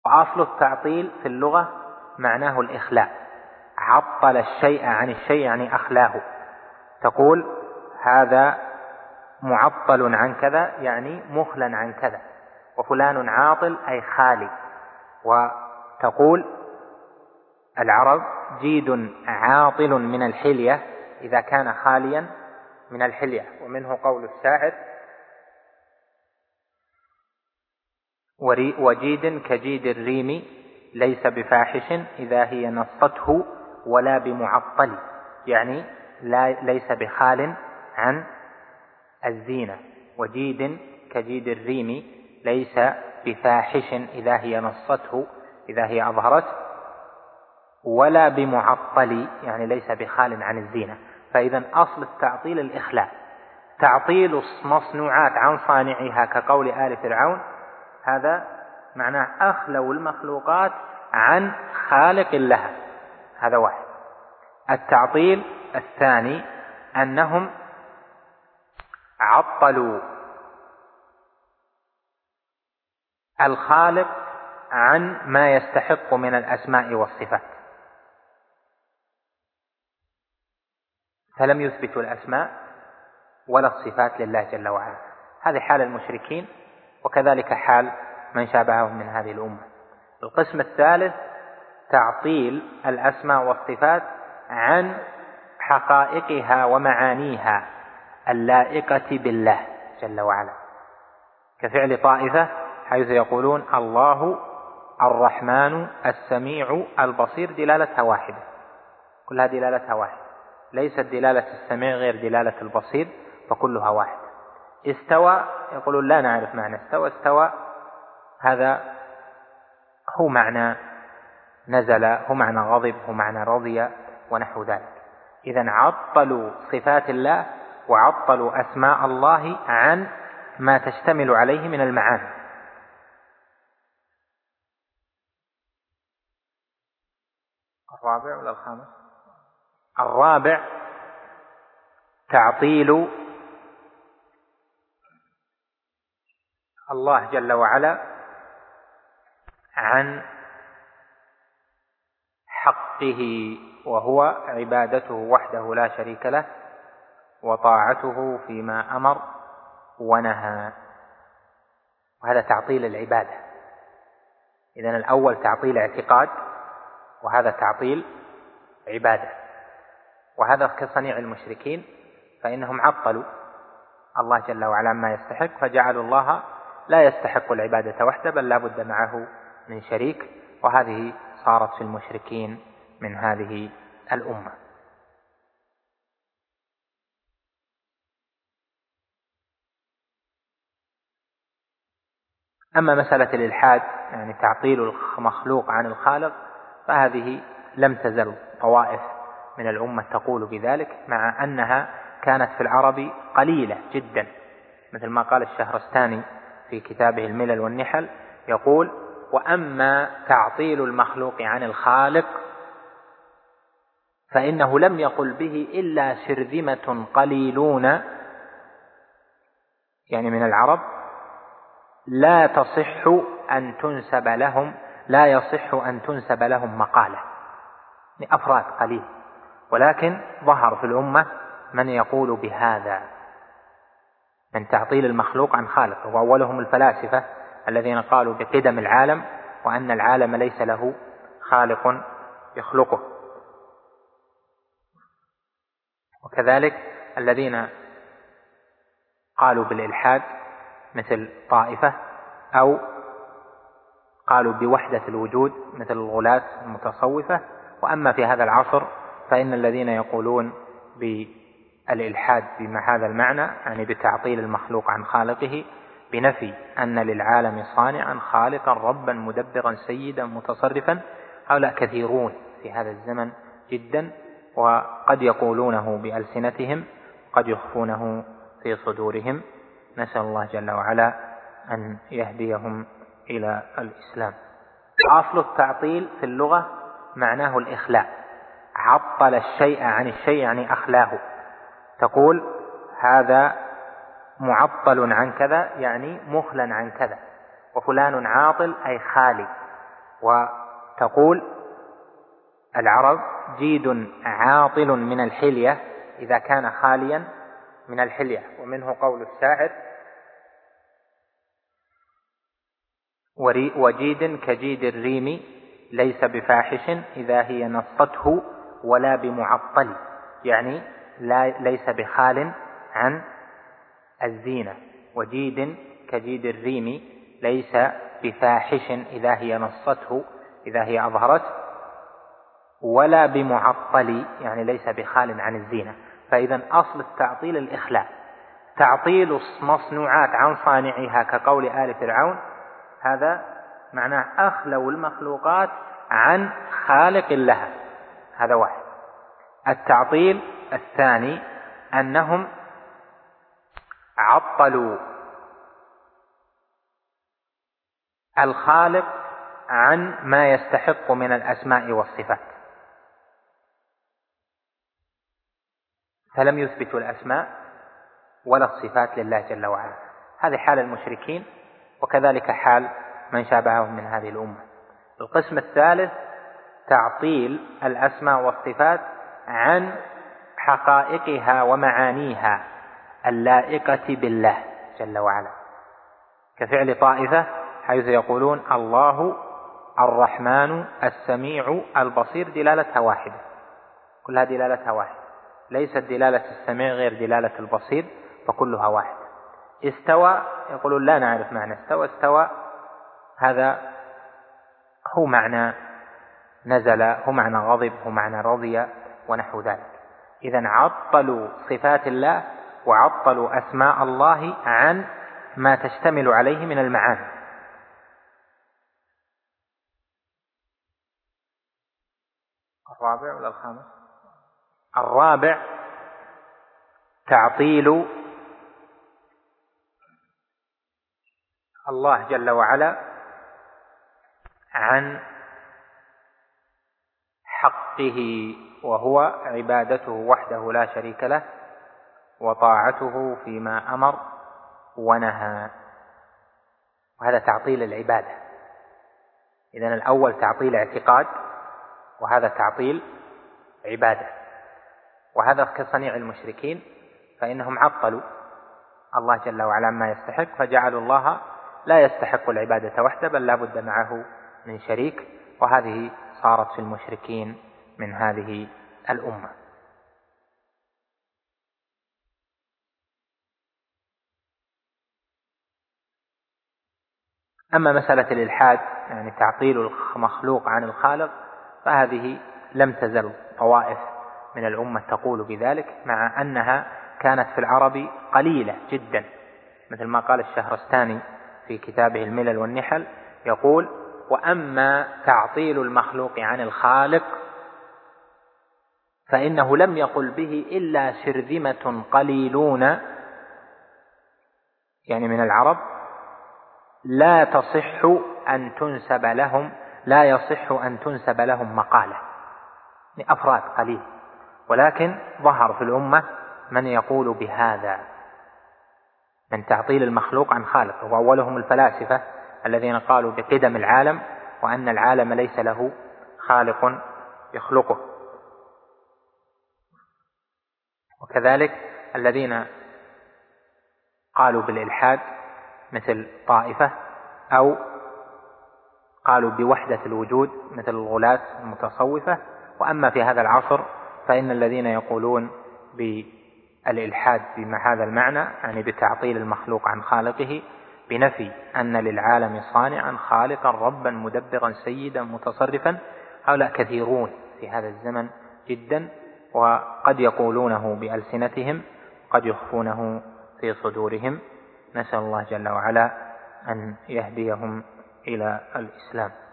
وأصل التعطيل في اللغة معناه الإخلاء. عطل الشيء عن الشيء يعني أخلاه. تقول هذا معطل عن كذا يعني مخلا عن كذا، وفلان عاطل أي خالي. وتقول العرب جيد عاطل من الحلية إذا كان خاليا من الحلية. ومنه قول الشاعر وجيد كجيد الريم ليس بفاحش إذا هي نصته ولا بمعطل، يعني ليس بخال عن الزينة. وجيد كجيد الريم ليس بفاحش إذا هي نصته إذا هي أظهرت، ولا بمعطل يعني ليس بخال عن الزينة. فإذا أصل التعطيل الإخلاء. تعطيل المصنوعات عن صانعها كقول آل فرعون هذا معناه أخلوا المخلوقات عن خالق لها. هذا واحد. التعطيل الثاني أنهم عطلوا الخالق عن ما يستحق من الأسماء والصفات، فلم يثبتوا الأسماء ولا الصفات لله جل وعلا. هذه حال المشركين، وكذلك حال من شابههم من هذه الأمة. القسم الثالث تعطيل الأسماء والصفات عن حقائقها ومعانيها اللائقة بالله جل وعلا، كفعل طائفة حيث يقولون الله الرحمن السميع البصير دلالتها واحدة، كلها دلالتها واحدة، ليست دلالة السميع غير دلالة البصير، فكلها واحد. استوى يقولون لا نعرف معنى استوى هذا هو معنى نزل، هو معنى غضب، هو معنى رضي ونحو ذلك. إذن عطلوا صفات الله وعطلوا أسماء الله عن ما تشتمل عليه من المعاني. الرابع ولا الخامس؟ الرابع تعطيل الله جل وعلا عن حقه، وهو عبادته وحده لا شريك له وطاعته فيما أمر ونهى، وهذا تعطيل العبادة. إذن الأول تعطيل اعتقاد، وهذا تعطيل عبادة. وهذا كصنيع المشركين، فإنهم عطلوا الله جل وعلا ما يستحق، فجعلوا الله لا يستحق العبادة وحده بل لا بد معه من شريك، وهذه صارت في المشركين من هذه الأمة. أما مسألة الإلحاد يعني تعطيل المخلوق عن الخالق، فهذه لم تزل طوائف من الأمة تقول بذلك، مع أنها كانت في العرب قليلة جدا، مثل ما قال الشهرستاني في كتابه الملل والنحل، يقول وأما تعطيل المخلوق عن الخالق فإنه لم يقل به إلا شرذمة قليلون يعني من العرب لا يصح أن تنسب لهم مقالة، يعني أفراد قليل، ولكن ظهر في الأمة من يقول بهذا من تعطيل المخلوق عن خالق، وأولهم الفلاسفة الذين قالوا بقدم العالم وأن العالم ليس له خالق يخلقه، وكذلك الذين قالوا بالإلحاد مثل طائفة، أو قالوا بوحدة الوجود مثل الغلاة المتصوفة. وأما في هذا العصر فإن الذين يقولون بالإلحاد بما هذا المعنى يعني بتعطيل المخلوق عن خالقه، بنفي أن للعالم صانعا خالقا ربا مدبرا سيدا متصرفا، هؤلاء كثيرون في هذا الزمن جدا، وقد يقولونه بألسنتهم قد يخفونه في صدورهم. نسأل الله جل وعلا أن يهديهم إلى الإسلام. أصل التعطيل في اللغة معناه الإخلاء. عطل الشيء عن الشيء يعني أخلاه. تقول هذا معطل عن كذا يعني مخلا عن كذا، وفلان عاطل أي خالي. وتقول العرب: جيد عاطل من الحلية إذا كان خاليا من الحلية. ومنه قول الشاعر: وجيد كجيد الريم ليس بفاحش إذا هي نصته ولا بمعطل، يعني ليس بخال عن الزينة. وجيد كجيد الريم ليس بفاحش إذا هي نصته، إذا هي أظهرت، ولا بمعطل، يعني ليس بخال عن الزينة. فإذا أصل التعطيل الإخلاء. تعطيل المصنوعات عن صانعها كقول آل فرعون، هذا معناه أخلوا المخلوقات عن خالق لها، هذا واحد. التعطيل الثاني أنهم عطلوا الخالق عن ما يستحق من الأسماء والصفات، فلم يثبتوا الأسماء ولا الصفات لله جل وعلا. هذه حال المشركين، وكذلك حال من شابههم من هذه الأمة. القسم الثالث تعطيل الأسماء والصفات عن حقائقها ومعانيها اللائقة بالله جل وعلا، كفعل طائفة حيث يقولون الله الرحمن السميع البصير، دلالتها واحدة، كلها دلالتها واحدة، ليست دلالة السميع غير دلالة البصير، فكلها واحد. استوى يقولون لا نعرف معنى استوى هذا هو معنى نزل، هو معنى غضب، هو معنى رضي، ونحو ذلك. إذن عطلوا صفات الله وعطلوا أسماء الله عن ما تشتمل عليه من المعاني. الرابع ولا الخامس؟ الرابع تعطيل الله جل وعلا عن حقه، وهو عبادته وحده لا شريك له، وطاعته فيما أمر ونهى، وهذا تعطيل العبادة. إذن الأول تعطيل اعتقاد، وهذا تعطيل عبادة، وهذا كصنيع المشركين، فإنهم عطلوا الله جل وعلا ما يستحق، فجعلوا الله لا يستحق العبادة وحده، بل لا بد معه من شريك، وهذه صارت في المشركين من هذه الأمة. أما مسألة الإلحاد، يعني تعطيل المخلوق عن الخالق، فهذه لم تزل طوائف من الأمة تقول بذلك، مع أنها كانت في العرب قليلة جدا، مثل ما قال الشهرستاني في كتابه الملل والنحل، يقول: وأما تعطيل المخلوق عن الخالق فإنه لم يقل به إلا شرذمة قليلون، يعني من العرب، لا يصح أن تنسب لهم مقالة، يعني أفراد قليل، ولكن ظهر في الأمة من يقول بهذا من تعطيل المخلوق عن خالق، وأولهم الفلاسفة الذين قالوا بقدم العالم، وأن العالم ليس له خالق يخلقه، وكذلك الذين قالوا بالإلحاد مثل طائفة، أو قالوا بوحدة الوجود مثل الغلاة المتصوفة. وأما في هذا العصر فإن الذين يقولون بالإلحاد بهذا المعنى، يعني بتعطيل المخلوق عن خالقه، بنفي أن للعالم صانعا خالقا ربا مدبرا سيدا متصرفا، هؤلاء كثيرون في هذا الزمن جدا، وقد يقولونه بألسنتهم، قد يخفونه في صدورهم. نسأل الله جل وعلا أن يهديهم إلى الإسلام.